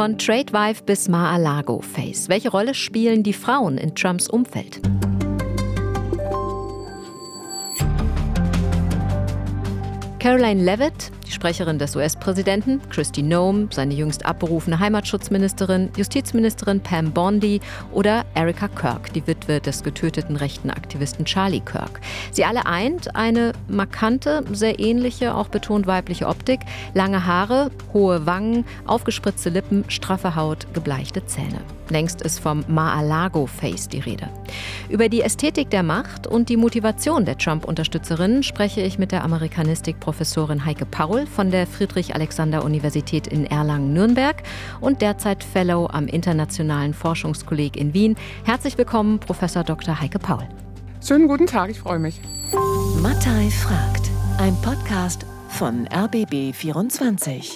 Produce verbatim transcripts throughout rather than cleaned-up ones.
Von Tradewife bis Mar-a-Lago-Face. Welche Rolle spielen die Frauen in Trumps Umfeld? Karoline Leavitt, die Sprecherin des U S-Präsidenten, Kristi Noem, seine jüngst abberufene Heimatschutzministerin, Justizministerin Pam Bondi oder Erica Kirk, die Witwe des getöteten rechten Aktivisten Charlie Kirk. Sie alle eint eine markante, sehr ähnliche, auch betont weibliche Optik, lange Haare, hohe Wangen, aufgespritzte Lippen, straffe Haut, gebleichte Zähne. Längst ist vom Mar-a-Lago-Face die Rede. Über die Ästhetik der Macht und die Motivation der Trump-Unterstützerinnen spreche ich mit der Amerikanistik-Professorin Heike Paul von der Friedrich-Alexander-Universität in Erlangen-Nürnberg und derzeit Fellow am Internationalen Forschungskolleg in Wien. Herzlich willkommen, Professor Doktor Heike Paul. Schönen guten Tag, ich freue mich. Mattei fragt, ein Podcast von R B B vierundzwanzig.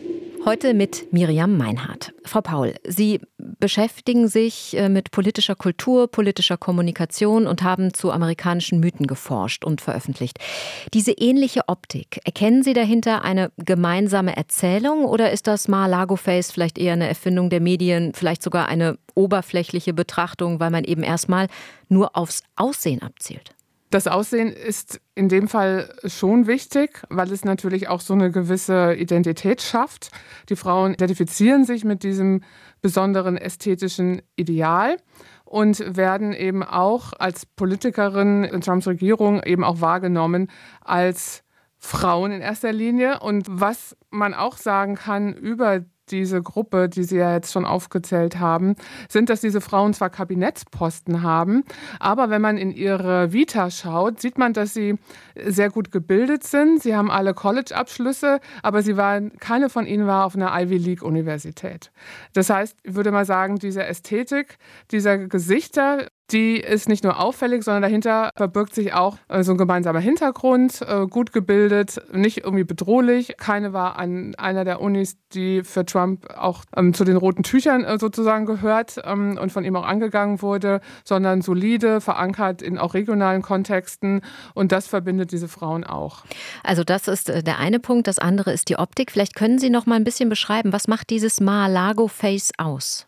Heute mit Miriam Meinhardt. Frau Paul, Sie beschäftigen sich mit politischer Kultur, politischer Kommunikation und haben zu amerikanischen Mythen geforscht und veröffentlicht. Diese ähnliche Optik, erkennen Sie dahinter eine gemeinsame Erzählung oder ist das Mar-a-Lago-Face vielleicht eher eine Erfindung der Medien, vielleicht sogar eine oberflächliche Betrachtung, weil man eben erstmal nur aufs Aussehen abzielt? Das Aussehen ist in dem Fall schon wichtig, weil es natürlich auch so eine gewisse Identität schafft. Die Frauen identifizieren sich mit diesem besonderen ästhetischen Ideal und werden eben auch als Politikerin in Trumps Regierung eben auch wahrgenommen als Frauen in erster Linie. Und was man auch sagen kann über diese Gruppe, die Sie ja jetzt schon aufgezählt haben, sind, dass diese Frauen zwar Kabinettsposten haben, aber wenn man in ihre Vita schaut, sieht man, dass sie sehr gut gebildet sind. Sie haben alle College-Abschlüsse, aber sie waren, keine von ihnen war auf einer Ivy League-Universität. Das heißt, ich würde mal sagen, diese Ästhetik dieser Gesichter, die ist nicht nur auffällig, sondern dahinter verbirgt sich auch so ein gemeinsamer Hintergrund, gut gebildet, nicht irgendwie bedrohlich. Keine war an einer der Unis, die für Trump auch ähm, zu den roten Tüchern äh, sozusagen gehört ähm, und von ihm auch angegangen wurde, sondern solide, verankert in auch regionalen Kontexten. Und das verbindet diese Frauen auch. Also das ist der eine Punkt. Das andere ist die Optik. Vielleicht können Sie noch mal ein bisschen beschreiben, was macht dieses Mar-a-Lago-Face aus?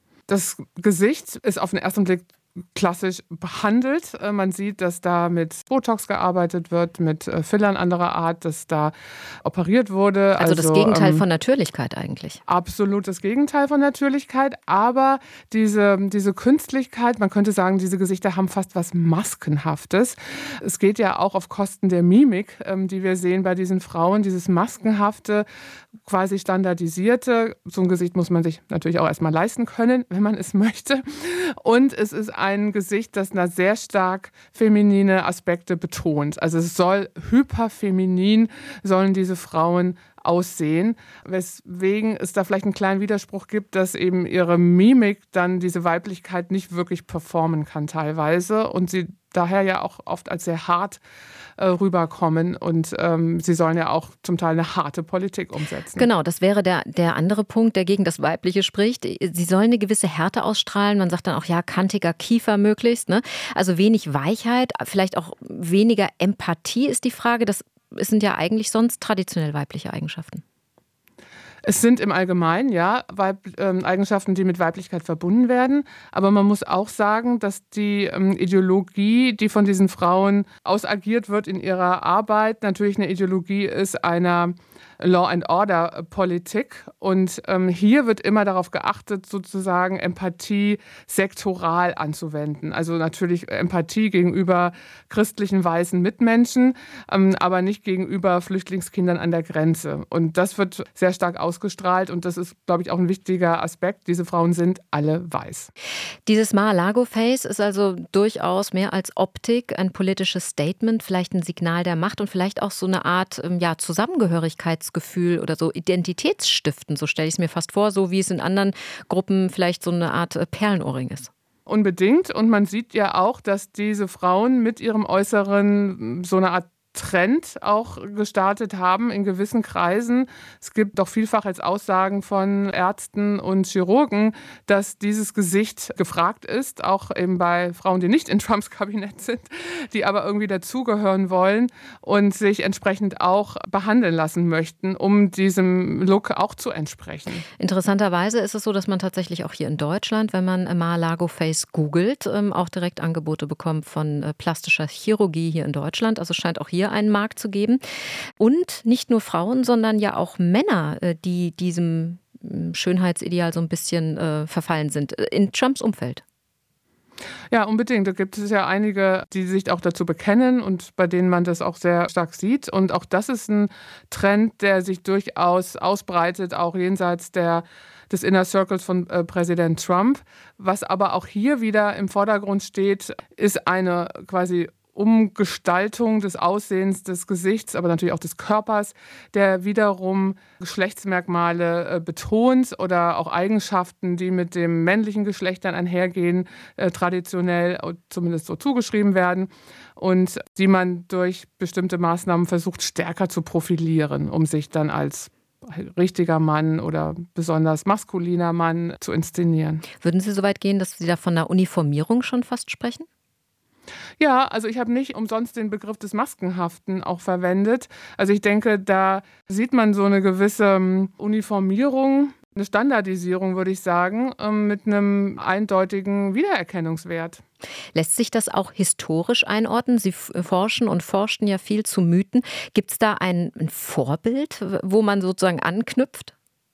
Das Gesicht ist auf den ersten Blick klassisch behandelt. Man sieht, dass da mit Botox gearbeitet wird, mit Fillern anderer Art, dass da operiert wurde. Also, also das Gegenteil ähm, von Natürlichkeit eigentlich. Absolut das Gegenteil von Natürlichkeit. Aber diese, diese Künstlichkeit, man könnte sagen, diese Gesichter haben fast was Maskenhaftes. Es geht ja auch auf Kosten der Mimik, ähm, die wir sehen bei diesen Frauen. Dieses Maskenhafte, quasi standardisierte. So ein Gesicht muss man sich natürlich auch erstmal leisten können, wenn man es möchte. Und es ist ein Gesicht, das na sehr stark feminine Aspekte betont. Also es soll hyperfeminin, sollen diese Frauen aussehen, weswegen es da vielleicht einen kleinen Widerspruch gibt, dass eben ihre Mimik dann diese Weiblichkeit nicht wirklich performen kann teilweise und sie daher ja auch oft als sehr hart äh, rüberkommen und ähm, sie sollen ja auch zum Teil eine harte Politik umsetzen. Genau, das wäre der, der andere Punkt, der gegen das Weibliche spricht. Sie sollen eine gewisse Härte ausstrahlen. Man sagt dann auch, ja, kantiger Kiefer möglichst. Ne? Also wenig Weichheit, vielleicht auch weniger Empathie ist die Frage. Das sind ja eigentlich sonst traditionell weibliche Eigenschaften. Es sind im Allgemeinen, ja, Weib, ähm, Eigenschaften, die mit Weiblichkeit verbunden werden. Aber man muss auch sagen, dass die ähm, Ideologie, die von diesen Frauen ausagiert wird in ihrer Arbeit, natürlich eine Ideologie ist einer Law-and-Order-Politik. Und ähm, hier wird immer darauf geachtet, sozusagen Empathie sektoral anzuwenden. Also natürlich Empathie gegenüber christlichen weißen Mitmenschen, ähm, aber nicht gegenüber Flüchtlingskindern an der Grenze. Und das wird sehr stark ausgestrahlt und das ist, glaube ich, auch ein wichtiger Aspekt. Diese Frauen sind alle weiß. Dieses Mar-a-Lago-Face ist also durchaus mehr als Optik ein politisches Statement, vielleicht ein Signal der Macht und vielleicht auch so eine Art ja, Zusammengehörigkeitsgefühl oder so Identitätsstiften, so stelle ich es mir fast vor, so wie es in anderen Gruppen vielleicht so eine Art Perlenohrring ist. Unbedingt. Und man sieht ja auch, dass diese Frauen mit ihrem Äußeren so eine Art Trend auch gestartet haben in gewissen Kreisen. Es gibt doch vielfach als Aussagen von Ärzten und Chirurgen, dass dieses Gesicht gefragt ist, auch eben bei Frauen, die nicht in Trumps Kabinett sind, die aber irgendwie dazugehören wollen und sich entsprechend auch behandeln lassen möchten, um diesem Look auch zu entsprechen. Interessanterweise ist es so, dass man tatsächlich auch hier in Deutschland, wenn man Mar-a-Lago-Face googelt, auch direkt Angebote bekommt von plastischer Chirurgie hier in Deutschland. Also es scheint auch hier einen Markt zu geben. Und nicht nur Frauen, sondern ja auch Männer, die diesem Schönheitsideal so ein bisschen äh, verfallen sind, in Trumps Umfeld. Ja, unbedingt. Da gibt es ja einige, die sich auch dazu bekennen und bei denen man das auch sehr stark sieht. Und auch das ist ein Trend, der sich durchaus ausbreitet, auch jenseits der des Inner Circles von äh, Präsident Trump. Was aber auch hier wieder im Vordergrund steht, ist eine quasi Umgestaltung des Aussehens des Gesichts, aber natürlich auch des Körpers, der wiederum Geschlechtsmerkmale äh, betont oder auch Eigenschaften, die mit dem männlichen Geschlecht dann einhergehen, äh, traditionell zumindest so zugeschrieben werden und die man durch bestimmte Maßnahmen versucht stärker zu profilieren, um sich dann als richtiger Mann oder besonders maskuliner Mann zu inszenieren. Würden Sie so weit gehen, dass Sie da von einer Uniformierung schon fast sprechen? Ja, also ich habe nicht umsonst den Begriff des Maskenhaften auch verwendet. Also ich denke, da sieht man so eine gewisse Uniformierung, eine Standardisierung, würde ich sagen, mit einem eindeutigen Wiedererkennungswert. Lässt sich das auch historisch einordnen? Sie forschen und forschten ja viel zu Mythen. Gibt es da ein Vorbild, wo man sozusagen anknüpft?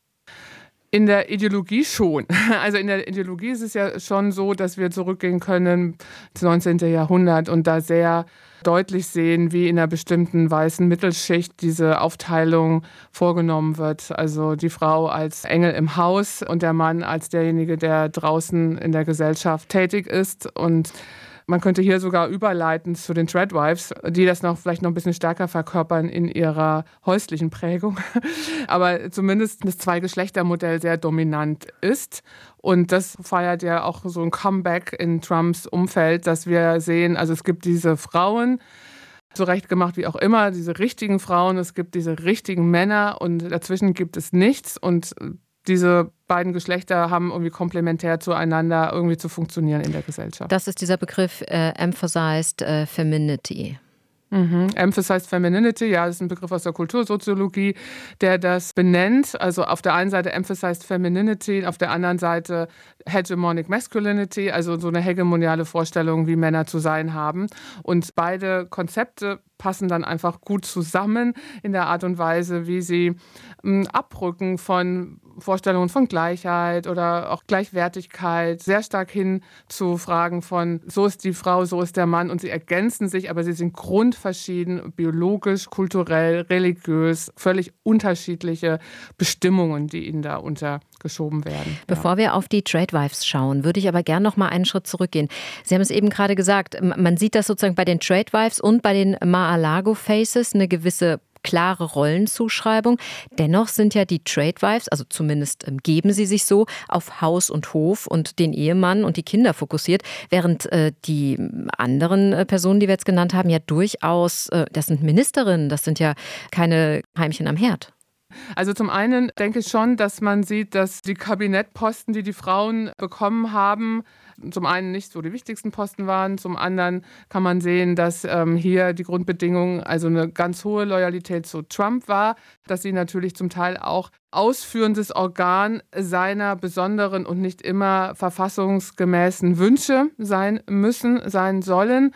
In der Ideologie schon. Also in der Ideologie ist es ja schon so, dass wir zurückgehen können ins neunzehnten Jahrhundert und da sehr deutlich sehen, wie in einer bestimmten weißen Mittelschicht diese Aufteilung vorgenommen wird. Also die Frau als Engel im Haus und der Mann als derjenige, der draußen in der Gesellschaft tätig ist. Und man könnte hier sogar überleiten zu den Tradwives, die das noch vielleicht noch ein bisschen stärker verkörpern in ihrer häuslichen Prägung. Aber zumindest das Zwei-Geschlechter-Modell sehr dominant ist. Und das feiert ja auch so ein Comeback in Trumps Umfeld, dass wir sehen, also es gibt diese Frauen, zurechtgemacht wie auch immer, diese richtigen Frauen, es gibt diese richtigen Männer und dazwischen gibt es nichts. Und diese beiden Geschlechter haben irgendwie komplementär zueinander irgendwie zu funktionieren in der Gesellschaft. Das ist dieser Begriff äh, Emphasized äh, Femininity. Mhm. Emphasized Femininity, ja, das ist ein Begriff aus der Kultursoziologie, der das benennt. Also auf der einen Seite Emphasized Femininity, auf der anderen Seite Hegemonic Masculinity, also so eine hegemoniale Vorstellung, wie Männer zu sein haben. Und beide Konzepte passen dann einfach gut zusammen in der Art und Weise, wie sie m, abrücken von Vorstellungen von Gleichheit oder auch Gleichwertigkeit, sehr stark hin zu Fragen von, so ist die Frau, so ist der Mann und sie ergänzen sich, aber sie sind grundverschieden, biologisch, kulturell, religiös, völlig unterschiedliche Bestimmungen, die ihnen da untergeschoben werden. Bevor ja. wir auf die Tradwives schauen, würde ich aber gerne noch mal einen Schritt zurückgehen. Sie haben es eben gerade gesagt, man sieht das sozusagen bei den Tradwives und bei den Mar-a-Lago-Faces eine gewisse klare Rollenzuschreibung. Dennoch sind ja die Tradwives, also zumindest geben sie sich so, auf Haus und Hof und den Ehemann und die Kinder fokussiert, während äh, die anderen äh, Personen, die wir jetzt genannt haben, ja durchaus, äh, das sind Ministerinnen, das sind ja keine Heimchen am Herd. Also zum einen denke ich schon, dass man sieht, dass die Kabinettposten, die die Frauen bekommen haben, zum einen nicht so die wichtigsten Posten waren, zum anderen kann man sehen, dass ähm, hier die Grundbedingung also eine ganz hohe Loyalität zu Trump war, dass sie natürlich zum Teil auch ausführendes Organ seiner besonderen und nicht immer verfassungsgemäßen Wünsche sein müssen, sein sollen.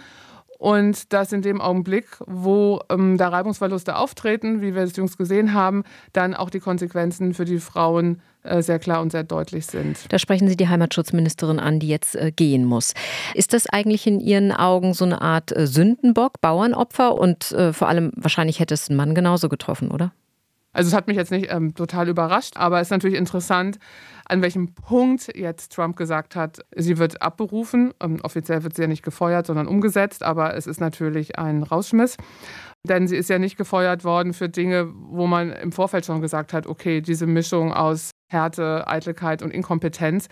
Und dass in dem Augenblick, wo ähm, da Reibungsverluste auftreten, wie wir es jüngst gesehen haben, dann auch die Konsequenzen für die Frauen äh, sehr klar und sehr deutlich sind. Da sprechen Sie die Heimatschutzministerin an, die jetzt äh, gehen muss. Ist das eigentlich in Ihren Augen so eine Art äh, Sündenbock, Bauernopfer? Und äh, vor allem, wahrscheinlich hätte es einen Mann genauso getroffen, oder? Also es hat mich jetzt nicht ähm, total überrascht, aber es ist natürlich interessant, an welchem Punkt jetzt Trump gesagt hat, sie wird abberufen. Ähm, offiziell wird sie ja nicht gefeuert, sondern umgesetzt, aber es ist natürlich ein Rausschmiss. Denn sie ist ja nicht gefeuert worden für Dinge, wo man im Vorfeld schon gesagt hat, okay, diese Mischung aus Härte, Eitelkeit und Inkompetenz,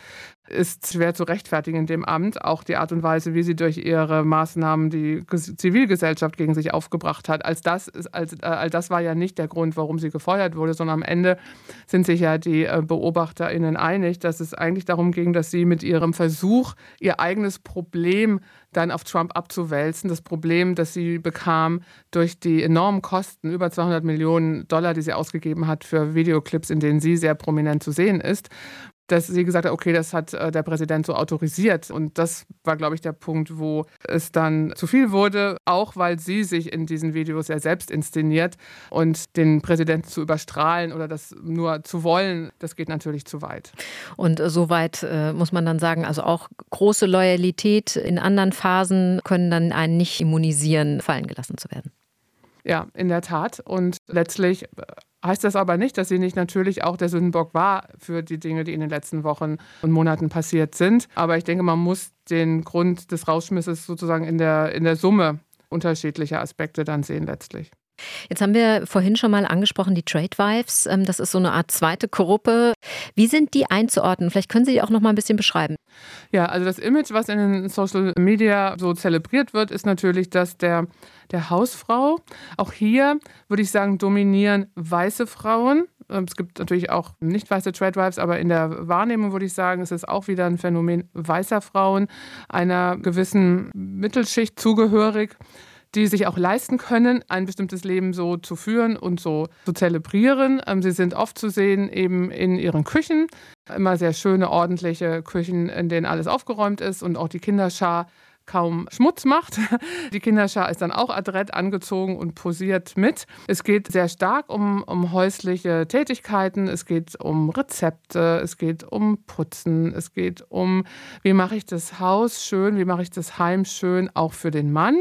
ist schwer zu rechtfertigen in dem Amt. Auch die Art und Weise, wie sie durch ihre Maßnahmen die Zivilgesellschaft gegen sich aufgebracht hat. Als das, als, äh, all das war ja nicht der Grund, warum sie gefeuert wurde, sondern am Ende sind sich ja die äh, BeobachterInnen einig, dass es eigentlich darum ging, dass sie mit ihrem Versuch, ihr eigenes Problem dann auf Trump abzuwälzen, das Problem, das sie bekam durch die enormen Kosten, über zweihundert Millionen Dollar, die sie ausgegeben hat für Videoclips, in denen sie sehr prominent zu sehen ist, dass sie gesagt hat, okay, das hat äh, der Präsident so autorisiert. Und das war, glaube ich, der Punkt, wo es dann zu viel wurde, auch weil sie sich in diesen Videos ja selbst inszeniert. Und den Präsidenten zu überstrahlen oder das nur zu wollen, das geht natürlich zu weit. Und äh, soweit äh, muss man dann sagen, also auch große Loyalität in anderen Phasen können dann einen nicht immunisieren, fallen gelassen zu werden. Ja, in der Tat. Und letztlich heißt das aber nicht, dass sie nicht natürlich auch der Sündenbock war für die Dinge, die in den letzten Wochen und Monaten passiert sind. Aber ich denke, man muss den Grund des Rausschmisses sozusagen in der, in der Summe unterschiedlicher Aspekte dann sehen letztlich. Jetzt haben wir vorhin schon mal angesprochen, die Trade Wives. Das ist so eine Art zweite Gruppe. Wie sind die einzuordnen? Vielleicht können Sie die auch noch mal ein bisschen beschreiben. Ja, also das Image, was in den Social Media so zelebriert wird, ist natürlich das der, der Hausfrau. Auch hier würde ich sagen, dominieren weiße Frauen. Es gibt natürlich auch nicht weiße Trade Wives, aber in der Wahrnehmung würde ich sagen, es ist auch wieder ein Phänomen weißer Frauen, einer gewissen Mittelschicht zugehörig, die sich auch leisten können, ein bestimmtes Leben so zu führen und so zu zelebrieren. Sie sind oft zu sehen eben in ihren Küchen, immer sehr schöne, ordentliche Küchen, in denen alles aufgeräumt ist und auch die Kinderschar kaum Schmutz macht. Die Kinderschar ist dann auch adrett angezogen und posiert mit. Es geht sehr stark um, um häusliche Tätigkeiten, es geht um Rezepte, es geht um Putzen, es geht um, wie mache ich das Haus schön, wie mache ich das Heim schön, auch für den Mann,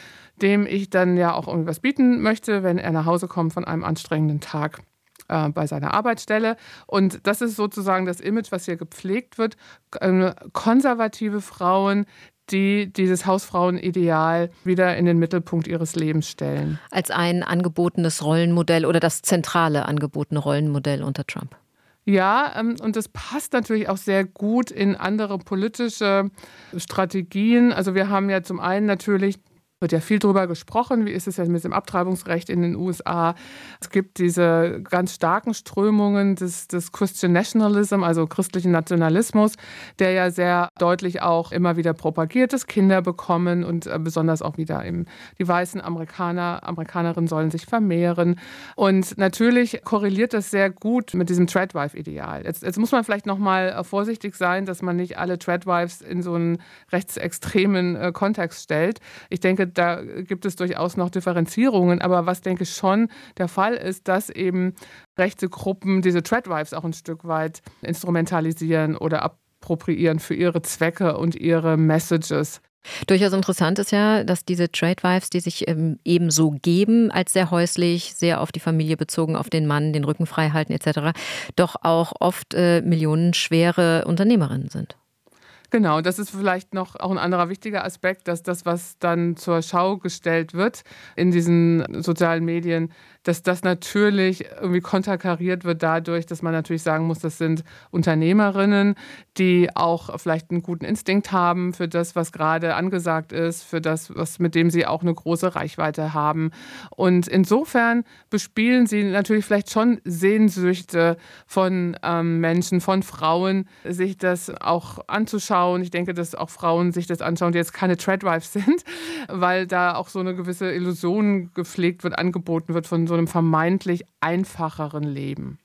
dem ich dann ja auch irgendwas bieten möchte, wenn er nach Hause kommt von einem anstrengenden Tag äh, bei seiner Arbeitsstelle. Und das ist sozusagen das Image, was hier gepflegt wird. Äh, konservative Frauen, die dieses Hausfrauenideal wieder in den Mittelpunkt ihres Lebens stellen. Als ein angebotenes Rollenmodell oder das zentrale angebotene Rollenmodell unter Trump. Ja, und das passt natürlich auch sehr gut in andere politische Strategien. Also wir haben ja zum einen natürlich, wird ja viel darüber gesprochen, wie ist es jetzt mit dem Abtreibungsrecht in den U S A. Es gibt diese ganz starken Strömungen des, des Christian Nationalism, also christlichen Nationalismus, der ja sehr deutlich auch immer wieder propagiert, dass Kinder bekommen und besonders auch wieder eben die weißen Amerikaner, Amerikanerinnen sollen sich vermehren. Und natürlich korreliert das sehr gut mit diesem Tradwife-Ideal. Jetzt, jetzt muss man vielleicht noch mal vorsichtig sein, dass man nicht alle Tradwives in so einen rechtsextremen Kontext stellt. Ich denke, da gibt es durchaus noch Differenzierungen. Aber was, denke ich, schon der Fall ist, dass eben rechte Gruppen diese Tradwives auch ein Stück weit instrumentalisieren oder appropriieren für ihre Zwecke und ihre Messages. Durchaus interessant ist ja, dass diese Trade Wives, die sich eben so geben, als sehr häuslich, sehr auf die Familie bezogen, auf den Mann, den Rücken frei halten et cetera, doch auch oft äh, millionenschwere Unternehmerinnen sind. Genau, das ist vielleicht noch auch ein anderer wichtiger Aspekt, dass das, was dann zur Schau gestellt wird in diesen sozialen Medien, dass das natürlich irgendwie konterkariert wird dadurch, dass man natürlich sagen muss, das sind Unternehmerinnen, die auch vielleicht einen guten Instinkt haben für das, was gerade angesagt ist, für das, was, mit dem sie auch eine große Reichweite haben. Und insofern bespielen sie natürlich vielleicht schon Sehnsüchte von ähm, Menschen, von Frauen, sich das auch anzuschauen. Ich denke, dass auch Frauen sich das anschauen, die jetzt keine Tradwives sind, weil da auch so eine gewisse Illusion gepflegt wird, angeboten wird von so einem vermeintlich einfacheren Leben.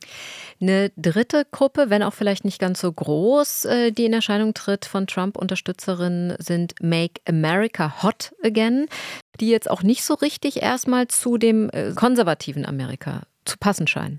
Eine dritte Gruppe, wenn auch vielleicht nicht ganz so groß, die in Erscheinung tritt von Trump-Unterstützerinnen, sind Make America Hot Again, die jetzt auch nicht so richtig erstmal zu dem konservativen Amerika zu passen scheinen.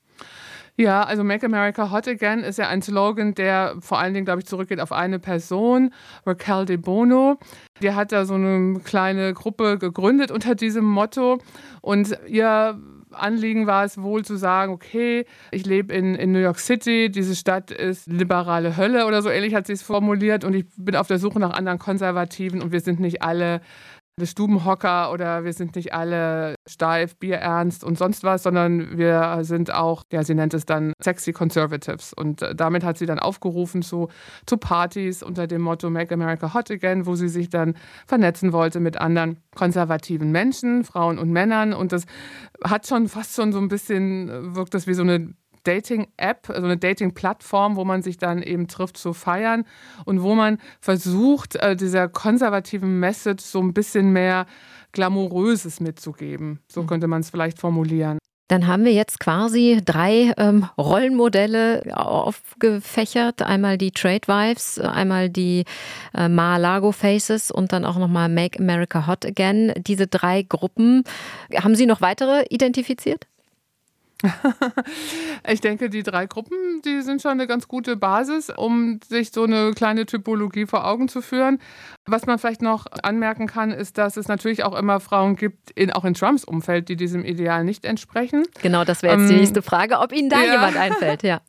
Ja, also Make America Hot Again ist ja ein Slogan, der vor allen Dingen, glaube ich, zurückgeht auf eine Person, Raquel de Bono. Die hat da so eine kleine Gruppe gegründet unter diesem Motto und ihr Anliegen war es wohl zu sagen, okay, ich lebe in, in New York City, diese Stadt ist liberale Hölle oder so ähnlich hat sie es formuliert und ich bin auf der Suche nach anderen Konservativen und wir sind nicht alle Stubenhocker oder wir sind nicht alle steif, bierernst und sonst was, sondern wir sind auch, ja, sie nennt es dann sexy Conservatives. Und damit hat sie dann aufgerufen zu, zu Partys unter dem Motto Make America Hot Again, wo sie sich dann vernetzen wollte mit anderen konservativen Menschen, Frauen und Männern. Und das hat schon fast schon so ein bisschen, wirkt das wie so eine Dating-App, also eine Dating-Plattform, wo man sich dann eben trifft zu feiern und wo man versucht, dieser konservativen Message so ein bisschen mehr Glamouröses mitzugeben. So könnte man es vielleicht formulieren. Dann haben wir jetzt quasi drei ähm, Rollenmodelle aufgefächert. Einmal die Trade Wives, einmal die äh, Mar-a-Lago Faces und dann auch nochmal Make America Hot Again. Diese drei Gruppen, haben Sie noch weitere identifiziert? Ich denke, die drei Gruppen, die sind schon eine ganz gute Basis, um sich so eine kleine Typologie vor Augen zu führen. Was man vielleicht noch anmerken kann, ist, dass es natürlich auch immer Frauen gibt, in, auch in Trumps Umfeld, die diesem Ideal nicht entsprechen. Genau, das wäre jetzt ähm, die nächste Frage, ob Ihnen da ja. jemand einfällt. Ja.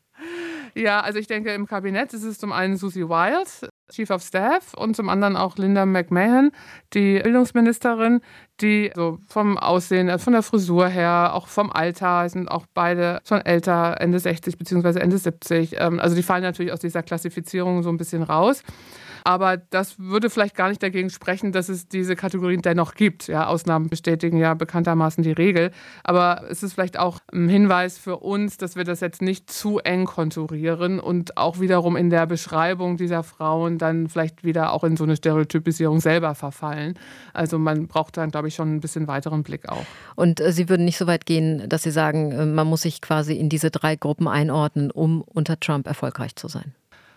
Ja, also ich denke, im Kabinett ist es zum einen Susie Wild, Chief of Staff, und zum anderen auch Linda McMahon, die Bildungsministerin, die so vom Aussehen, von der Frisur her, auch vom Alter, sind auch beide schon älter, Ende sechzig bzw. Ende siebzig. Also die fallen natürlich aus dieser Klassifizierung so ein bisschen raus. Aber das würde vielleicht gar nicht dagegen sprechen, dass es diese Kategorien dennoch gibt. Ja, Ausnahmen bestätigen ja bekanntermaßen die Regel. Aber es ist vielleicht auch ein Hinweis für uns, dass wir das jetzt nicht zu eng konturieren und auch wiederum in der Beschreibung dieser Frauen dann vielleicht wieder auch in so eine Stereotypisierung selber verfallen. Also man braucht dann, glaube ich, schon ein bisschen weiteren Blick auch. Und äh, Sie würden nicht so weit gehen, dass Sie sagen, äh, man muss sich quasi in diese drei Gruppen einordnen, um unter Trump erfolgreich zu sein?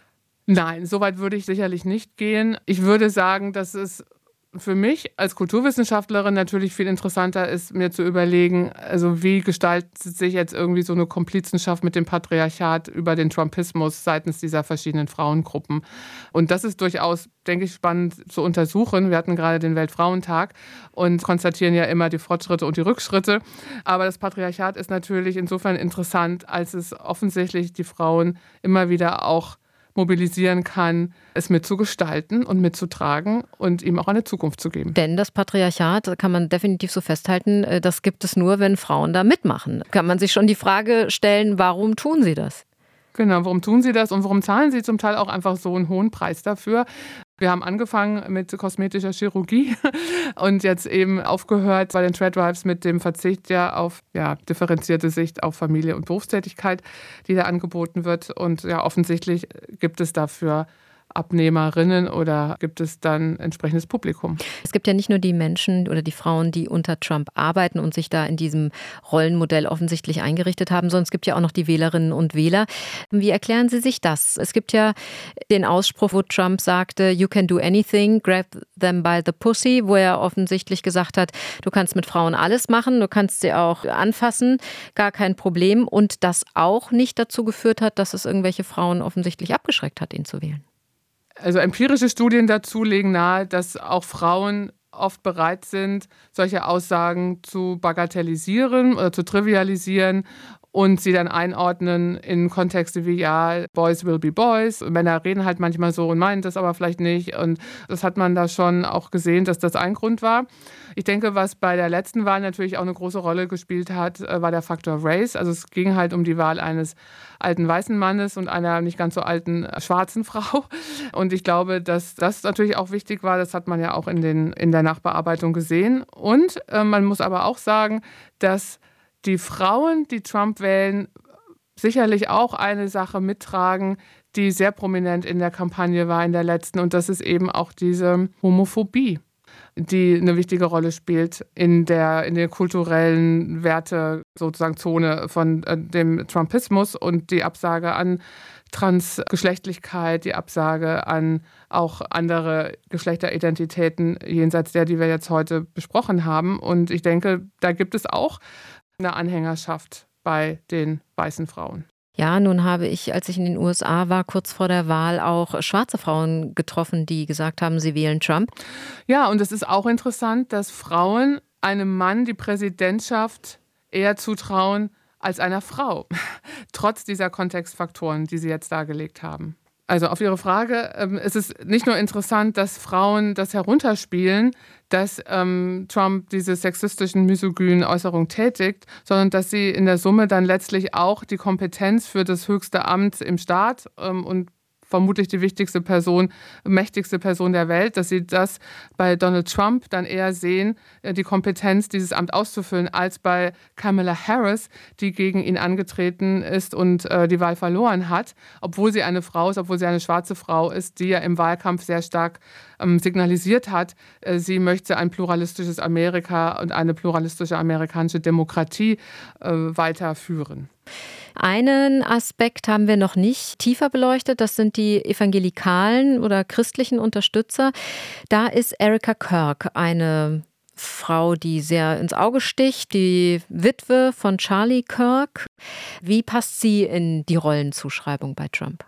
Nein, so weit würde ich sicherlich nicht gehen. Ich würde sagen, dass es für mich als Kulturwissenschaftlerin natürlich viel interessanter ist, mir zu überlegen, also wie gestaltet sich jetzt irgendwie so eine Komplizenschaft mit dem Patriarchat über den Trumpismus seitens dieser verschiedenen Frauengruppen. Und das ist durchaus, denke ich, spannend zu untersuchen. Wir hatten gerade den Weltfrauentag und konstatieren ja immer die Fortschritte und die Rückschritte. Aber das Patriarchat ist natürlich insofern interessant, als es offensichtlich die Frauen immer wieder auch mobilisieren kann, es mitzugestalten und mitzutragen und ihm auch eine Zukunft zu geben. Denn das Patriarchat, kann man definitiv so festhalten, das gibt es nur, wenn Frauen da mitmachen. Kann man sich schon die Frage stellen, warum tun sie das? Genau, warum tun sie das und warum zahlen sie zum Teil auch einfach so einen hohen Preis dafür? Wir haben angefangen mit kosmetischer Chirurgie und jetzt eben aufgehört bei den Trade Wives mit dem Verzicht ja auf ja, differenzierte Sicht auf Familie und Berufstätigkeit, die da angeboten wird. Und ja, offensichtlich gibt es dafür Abnehmerinnen oder gibt es dann entsprechendes Publikum? Es gibt ja nicht nur die Menschen oder die Frauen, die unter Trump arbeiten und sich da in diesem Rollenmodell offensichtlich eingerichtet haben, sondern es gibt ja auch noch die Wählerinnen und Wähler. Wie erklären Sie sich das? Es gibt ja den Ausspruch, wo Trump sagte, you can do anything, grab them by the pussy, wo er offensichtlich gesagt hat, du kannst mit Frauen alles machen, du kannst sie auch anfassen, gar kein Problem. Und das auch nicht dazu geführt hat, dass es irgendwelche Frauen offensichtlich abgeschreckt hat, ihn zu wählen. Also empirische Studien dazu legen nahe, dass auch Frauen oft bereit sind, solche Aussagen zu bagatellisieren oder zu trivialisieren und sie dann einordnen in Kontexte wie, ja, Boys will be Boys. Männer reden halt manchmal so und meinen das aber vielleicht nicht. Und das hat man da schon auch gesehen, dass das ein Grund war. Ich denke, was bei der letzten Wahl natürlich auch eine große Rolle gespielt hat, war der Faktor Race. Also es ging halt um die Wahl eines alten weißen Mannes und einer nicht ganz so alten schwarzen Frau. Und ich glaube, dass das natürlich auch wichtig war. Das hat man ja auch in, den, in der Nachbearbeitung gesehen. Und äh, man muss aber auch sagen, dass die Frauen, die Trump wählen, sicherlich auch eine Sache mittragen, die sehr prominent in der Kampagne war in der letzten. Und das ist eben auch diese Homophobie, die eine wichtige Rolle spielt in der, in der kulturellen Werte sozusagen Zone von äh, dem Trumpismus und die Absage an Transgeschlechtlichkeit, die Absage an auch andere Geschlechteridentitäten jenseits der, die wir jetzt heute besprochen haben. Und ich denke, da gibt es auch eine Anhängerschaft bei den weißen Frauen. Ja, nun habe ich, als ich in den U S A war, kurz vor der Wahl auch schwarze Frauen getroffen, die gesagt haben, sie wählen Trump. Ja, und es ist auch interessant, dass Frauen einem Mann die Präsidentschaft eher zutrauen als einer Frau, trotz dieser Kontextfaktoren, die Sie jetzt dargelegt haben. Also auf Ihre Frage, ähm, es ist nicht nur interessant, dass Frauen das herunterspielen, dass ähm, Trump diese sexistischen, misogynen Äußerungen tätigt, sondern dass sie in der Summe dann letztlich auch die Kompetenz für das höchste Amt im Staat ähm, und vermutlich die wichtigste Person, mächtigste Person der Welt, dass sie das bei Donald Trump dann eher sehen, die Kompetenz, dieses Amt auszufüllen, als bei Kamala Harris, die gegen ihn angetreten ist und äh, die Wahl verloren hat, obwohl sie eine Frau ist, obwohl sie eine schwarze Frau ist, die ja im Wahlkampf sehr stark ähm, signalisiert hat, äh, sie möchte ein pluralistisches Amerika und eine pluralistische amerikanische Demokratie äh, weiterführen. Einen Aspekt haben wir noch nicht tiefer beleuchtet, das sind die evangelikalen oder christlichen Unterstützer. Da ist Erica Kirk eine Frau, die sehr ins Auge sticht, die Witwe von Charlie Kirk. Wie passt sie in die Rollenzuschreibung bei Trump?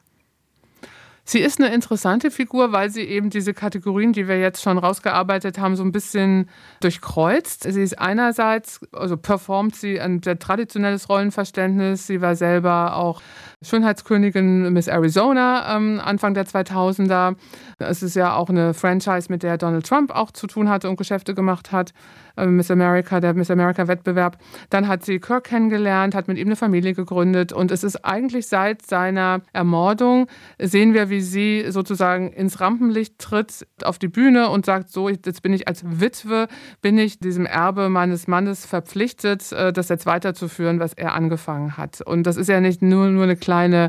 Sie ist eine interessante Figur, weil sie eben diese Kategorien, die wir jetzt schon rausgearbeitet haben, so ein bisschen durchkreuzt. Sie ist einerseits, also performt sie ein sehr traditionelles Rollenverständnis. Sie war selber auch Schönheitskönigin Miss Arizona ähm, Anfang der zweitausender. Es ist ja auch eine Franchise, mit der Donald Trump auch zu tun hatte und Geschäfte gemacht hat. Äh, Miss America, der Miss America-Wettbewerb. Dann hat sie Kirk kennengelernt, hat mit ihm eine Familie gegründet. Und es ist eigentlich seit seiner Ermordung, sehen wir, wie sie sozusagen ins Rampenlicht tritt, auf die Bühne und sagt, so, jetzt bin ich als Witwe, bin ich diesem Erbe meines Mannes verpflichtet, das jetzt weiterzuführen, was er angefangen hat. Und das ist ja nicht nur, nur eine kleine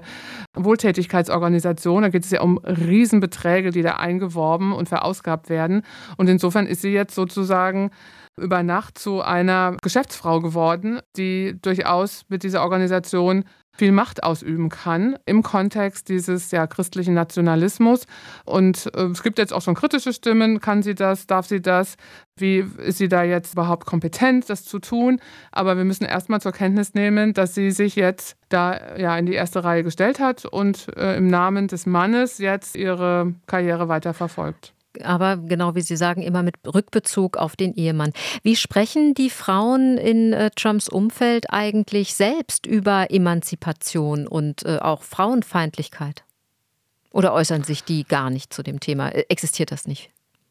Wohltätigkeitsorganisation, da geht es ja um Riesenbeträge, die da eingeworben und verausgabt werden. Und insofern ist sie jetzt sozusagen über Nacht zu einer Geschäftsfrau geworden, die durchaus mit dieser Organisation viel Macht ausüben kann im Kontext dieses ja, christlichen Nationalismus. Und äh, es gibt jetzt auch schon kritische Stimmen. Kann sie das? Darf sie das? Wie ist sie da jetzt überhaupt kompetent, das zu tun? Aber wir müssen erstmal zur Kenntnis nehmen, dass sie sich jetzt da ja in die erste Reihe gestellt hat und äh, im Namen des Mannes jetzt ihre Karriere weiter verfolgt. Aber genau wie Sie sagen, immer mit Rückbezug auf den Ehemann. Wie sprechen die Frauen in äh, Trumps Umfeld eigentlich selbst über Emanzipation und äh, auch Frauenfeindlichkeit? Oder äußern sich die gar nicht zu dem Thema? Existiert das nicht?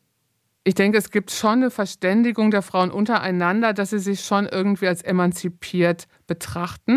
Ich denke, es gibt schon eine Verständigung der Frauen untereinander, dass sie sich schon irgendwie als emanzipiert betrachten.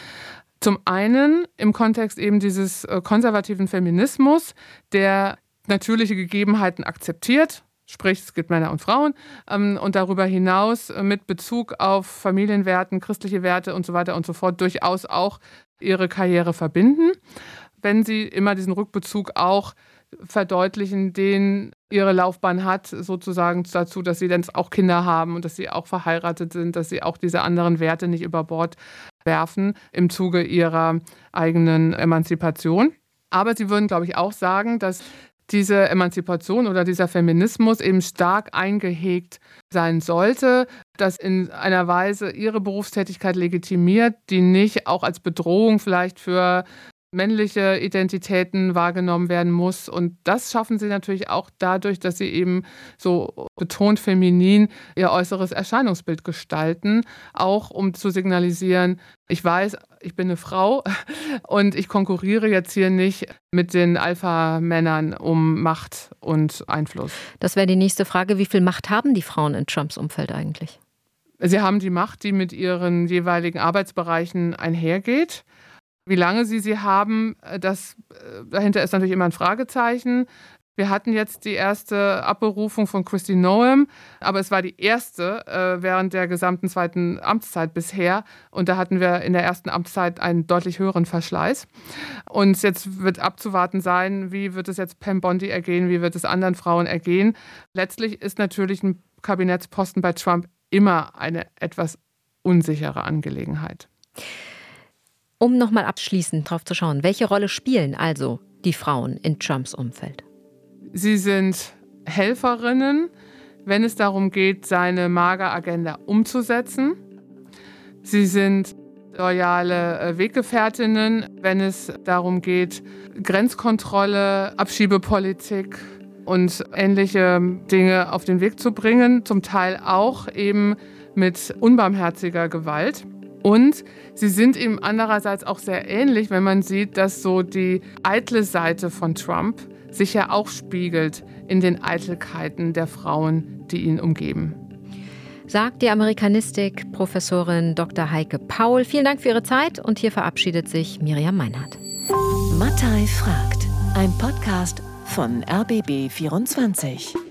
Zum einen im Kontext eben dieses äh, konservativen Feminismus, der natürliche Gegebenheiten akzeptiert, sprich es gibt Männer und Frauen, ähm, und darüber hinaus äh, mit Bezug auf Familienwerten, christliche Werte und so weiter und so fort durchaus auch ihre Karriere verbinden, wenn sie immer diesen Rückbezug auch verdeutlichen, den ihre Laufbahn hat, sozusagen dazu, dass sie dann auch Kinder haben und dass sie auch verheiratet sind, dass sie auch diese anderen Werte nicht über Bord werfen im Zuge ihrer eigenen Emanzipation. Aber sie würden, glaube ich, auch sagen, dass diese Emanzipation oder dieser Feminismus eben stark eingehegt sein sollte, dass in einer Weise ihre Berufstätigkeit legitimiert, die nicht auch als Bedrohung vielleicht für männliche Identitäten wahrgenommen werden muss. Und das schaffen sie natürlich auch dadurch, dass sie eben so betont feminin ihr äußeres Erscheinungsbild gestalten, auch um zu signalisieren, ich weiß, ich bin eine Frau und ich konkurriere jetzt hier nicht mit den Alpha-Männern um Macht und Einfluss. Das wäre die nächste Frage. Wie viel Macht haben die Frauen in Trumps Umfeld eigentlich? Sie haben die Macht, die mit ihren jeweiligen Arbeitsbereichen einhergeht. Wie lange sie sie haben, das, dahinter ist natürlich immer ein Fragezeichen. Wir hatten jetzt die erste Abberufung von Kristi Noem, aber es war die erste äh, während der gesamten zweiten Amtszeit bisher. Und da hatten wir in der ersten Amtszeit einen deutlich höheren Verschleiß. Und jetzt wird abzuwarten sein, wie wird es jetzt Pam Bondi ergehen, wie wird es anderen Frauen ergehen. Letztlich ist natürlich ein Kabinettsposten bei Trump immer eine etwas unsichere Angelegenheit. Um nochmal abschließend drauf zu schauen, welche Rolle spielen also die Frauen in Trumps Umfeld? Sie sind Helferinnen, wenn es darum geht, seine MAGA-Agenda umzusetzen. Sie sind loyale Weggefährtinnen, wenn es darum geht, Grenzkontrolle, Abschiebepolitik und ähnliche Dinge auf den Weg zu bringen, zum Teil auch eben mit unbarmherziger Gewalt. Und sie sind ihm andererseits auch sehr ähnlich, wenn man sieht, dass so die eitle Seite von Trump sich ja auch spiegelt in den Eitelkeiten der Frauen, die ihn umgeben. Sagt die Amerikanistik-Professorin Doktor Heike Paul. Vielen Dank für Ihre Zeit und hier verabschiedet sich Miriam Meinhardt. Mattei fragt, ein Podcast von R B B vierundzwanzig.